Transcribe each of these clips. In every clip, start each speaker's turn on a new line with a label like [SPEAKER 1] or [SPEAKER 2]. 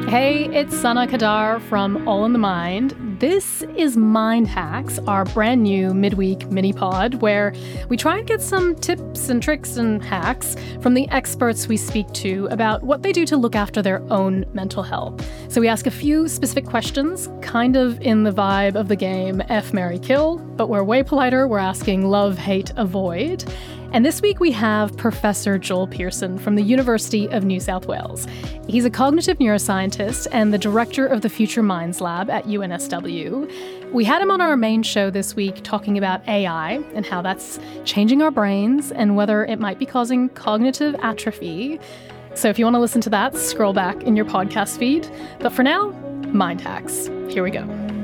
[SPEAKER 1] Hey, it's Sana Kadar from All in the Mind. This is Mind Hacks, our brand new midweek mini pod where we try and get some tips and tricks and hacks from the experts we speak to about what they do to look after their own mental health. So we ask a few specific questions, kind of in the vibe of the game F, Marry, Kill, but we're way politer. We're asking love, hate, avoid. And this week we have Professor Joel Pearson from the University of New South Wales. He's a cognitive neuroscientist and the director of the Future Minds Lab at UNSW. We had him on our main show this week talking about AI and how that's changing our brains and whether it might be causing cognitive atrophy. So if you want to listen to that, scroll back in your podcast feed. But for now, Mind Hacks. Here we go.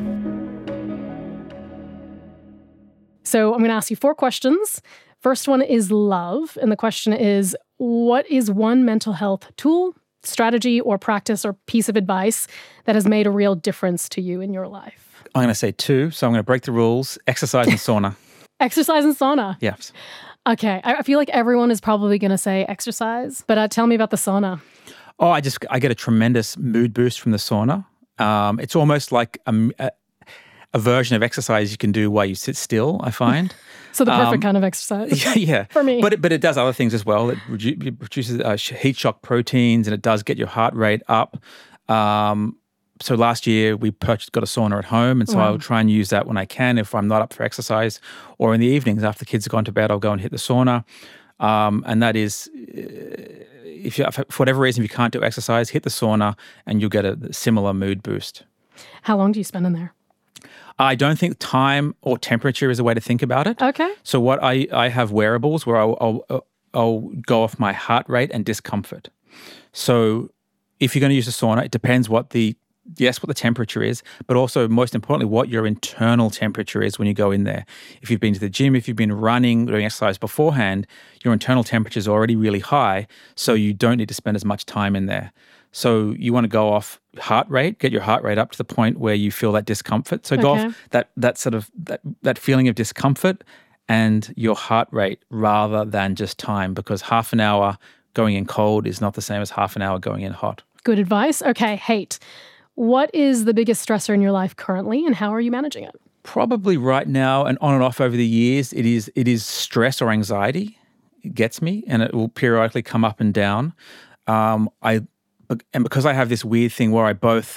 [SPEAKER 1] So I'm going to ask you 4 questions. First one is love, and the question is, what is one mental health tool, strategy, or practice or piece of advice that has made a real difference to you in your life?
[SPEAKER 2] I'm going to say 2, so I'm going to break the rules. Exercise and sauna.
[SPEAKER 1] Exercise and sauna?
[SPEAKER 2] Yes.
[SPEAKER 1] Okay, I feel like everyone is probably going to say exercise, but tell me about the sauna.
[SPEAKER 2] Oh, I get a tremendous mood boost from the sauna. It's almost like a version of exercise you can do while you sit still, I find.
[SPEAKER 1] So the perfect kind of exercise.
[SPEAKER 2] Yeah.
[SPEAKER 1] For me.
[SPEAKER 2] But it does other things as well. It produces heat shock proteins, and it does get your heart rate up. So last year we got a sauna at home, and so
[SPEAKER 1] Wow.
[SPEAKER 2] I'll try and use that when I can if I'm not up for exercise, or in the evenings after the kids have gone to bed, I'll go and hit the sauna. And that is, if for whatever reason if you can't do exercise, hit the sauna and you'll get a similar mood boost.
[SPEAKER 1] How long do you spend in there?
[SPEAKER 2] I don't think time or temperature is a way to think about it.
[SPEAKER 1] Okay.
[SPEAKER 2] So what I have wearables where I'll go off my heart rate and discomfort. So if you're going to use a sauna, it depends what the temperature is, but also most importantly, what your internal temperature is when you go in there. If you've been to the gym, if you've been running, doing exercise beforehand, your internal temperature is already really high, so you don't need to spend as much time in there. So you want to go off heart rate, get your heart rate up to the point where you feel that discomfort. So go off that feeling of discomfort and your heart rate rather than just time, because half an hour going in cold is not the same as half an hour going in hot.
[SPEAKER 1] Good advice. Okay, hate. What is the biggest stressor in your life currently, and how are you managing it?
[SPEAKER 2] Probably right now and on and off over the years, it is stress or anxiety. It gets me, and it will periodically come up and down. And because I have this weird thing where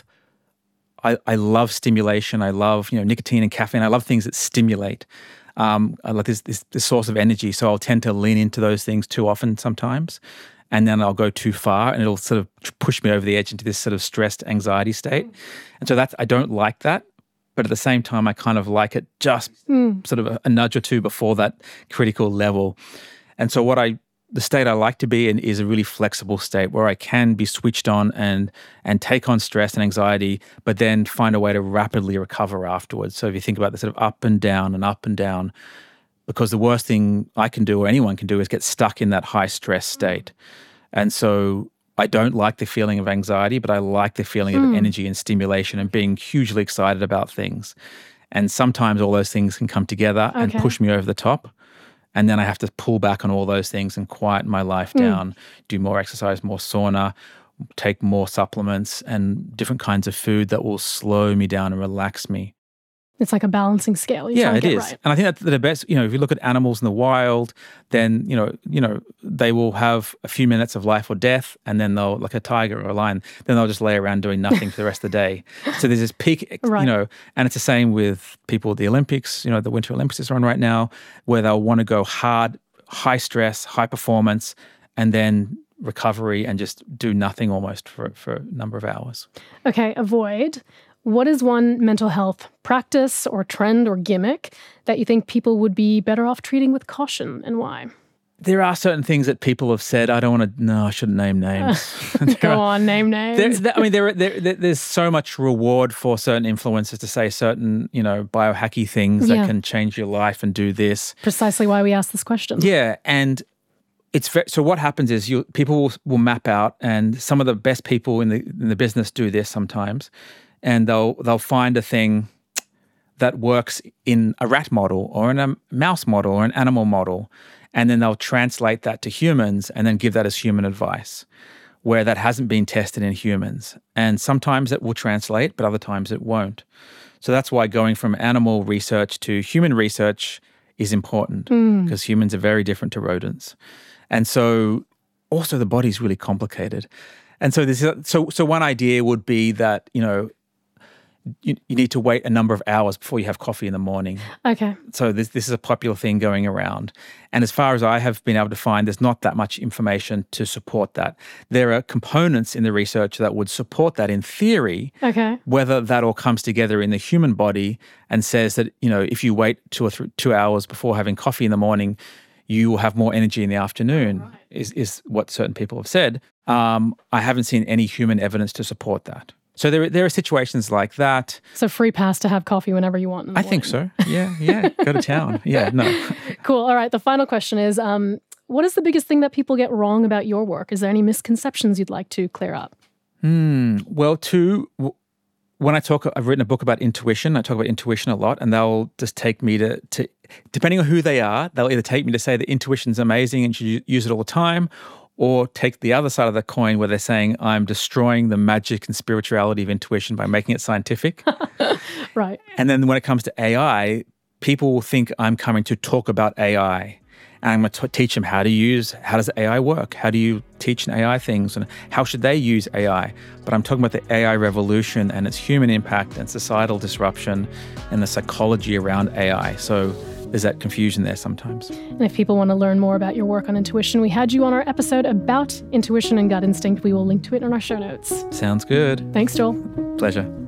[SPEAKER 2] I love stimulation. I love nicotine and caffeine. I love things that stimulate. I like this source of energy. So I'll tend to lean into those things too often sometimes. And then I'll go too far and it'll sort of push me over the edge into this sort of stressed anxiety state. And so I don't like that. But at the same time, I kind of like it just sort of a nudge or two before that critical level. And so the state I like to be in is a really flexible state where I can be switched on and take on stress and anxiety, but then find a way to rapidly recover afterwards. So if you think about the sort of up and down, because the worst thing I can do or anyone can do is get stuck in that high stress state. And so I don't like the feeling of anxiety, but I like the feeling of energy and stimulation and being hugely excited about things. And sometimes all those things can come together and push me over the top. And then I have to pull back on all those things and quiet my life down, do more exercise, more sauna, take more supplements and different kinds of food that will slow me down and relax me.
[SPEAKER 1] It's like a balancing scale.
[SPEAKER 2] Yeah, it is. Right. And I think that's the best, if you look at animals in the wild, then, they will have a few minutes of life or death, and then they'll, like a tiger or a lion, then they'll just lay around doing nothing for the rest of the day. So there's this peak, and it's the same with people at the Olympics, the Winter Olympics is on right now, where they'll want to go hard, high stress, high performance, and then recovery and just do nothing almost for a number of hours.
[SPEAKER 1] Okay, avoid. What is one mental health practice or trend or gimmick that you think people would be better off treating with caution, and why?
[SPEAKER 2] There are certain things that people have said. I shouldn't name names.
[SPEAKER 1] Go on, name names.
[SPEAKER 2] There's so much reward for certain influencers to say certain, biohacky things that can change your life and do this.
[SPEAKER 1] Precisely why we asked this question.
[SPEAKER 2] Yeah, and so what happens is people will map out, and some of the best people in the business do this sometimes. And they'll find a thing that works in a rat model or in a mouse model or an animal model, and then they'll translate that to humans and then give that as human advice. where that hasn't been tested in humans. And sometimes it will translate, but other times it won't. So that's why going from animal research to human research is important, because humans are very different to rodents. And so also the body's really complicated. And so so one idea would be that, you need to wait a number of hours before you have coffee in the morning.
[SPEAKER 1] Okay.
[SPEAKER 2] So this is a popular thing going around. And as far as I have been able to find, there's not that much information to support that. There are components in the research that would support that in theory.
[SPEAKER 1] Okay.
[SPEAKER 2] Whether that all comes together in the human body and says that, if you wait 2 hours before having coffee in the morning, you will have more energy in the afternoon, is what certain people have said. I haven't seen any human evidence to support that. So there are situations like that.
[SPEAKER 1] So free pass to have coffee whenever you want in the morning.
[SPEAKER 2] I think so. Yeah. Go to town. Yeah, no.
[SPEAKER 1] Cool. All right. The final question is, what is the biggest thing that people get wrong about your work? Is there any misconceptions you'd like to clear up?
[SPEAKER 2] Well, when I've written a book about intuition. I talk about intuition a lot, and they'll just take me to depending on who they are, they'll either take me to say that intuition's amazing and you should use it all the time, or take the other side of the coin where they're saying I'm destroying the magic and spirituality of intuition by making it scientific.
[SPEAKER 1] Right.
[SPEAKER 2] And then when it comes to AI, people will think I'm coming to talk about AI. And I'm going to teach them how does AI work? How do you teach an AI things? And how should they use AI? But I'm talking about the AI revolution and its human impact and societal disruption and the psychology around AI. So there's that confusion there sometimes.
[SPEAKER 1] And if people want to learn more about your work on intuition, we had you on our episode about intuition and gut instinct. We will link to it in our show notes.
[SPEAKER 2] Sounds good.
[SPEAKER 1] Thanks, Joel.
[SPEAKER 2] Pleasure.